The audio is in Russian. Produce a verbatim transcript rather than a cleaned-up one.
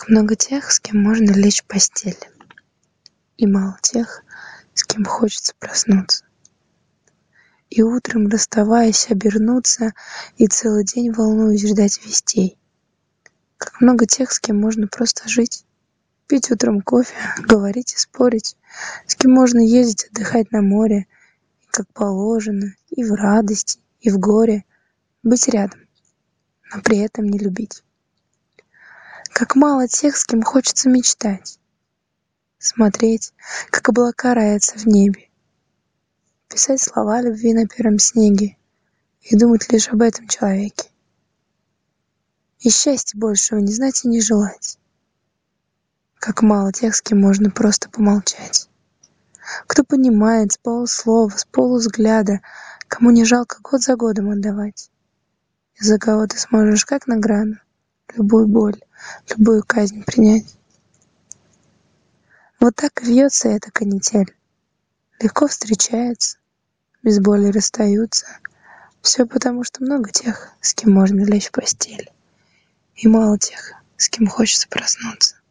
Как много тех, с кем можно лечь в постель, и мало тех, с кем хочется проснуться. И утром, расставаясь, обернуться, и целый день, волнуюсь, ждать вестей. Как много тех, с кем можно просто жить, пить утром кофе, говорить и спорить, с кем можно ездить отдыхать на море, и как положено, и в радости, и в горе, быть рядом, но при этом не любить. Как мало тех, с кем хочется мечтать, смотреть, как облака роятся в небе, писать слова любви на первом снеге и думать лишь об этом человеке. И счастья большего не знать и не желать. Как мало тех, с кем можно просто помолчать. Кто понимает с полуслова, с полувзгляда, кому не жалко год за годом отдавать. И за кого ты сможешь как награду любую боль, любую казнь принять. Вот так и вьется эта канитель. Легко встречается, без боли расстаются. Все потому, что много тех, с кем можно лечь в постель, и мало тех, с кем хочется проснуться.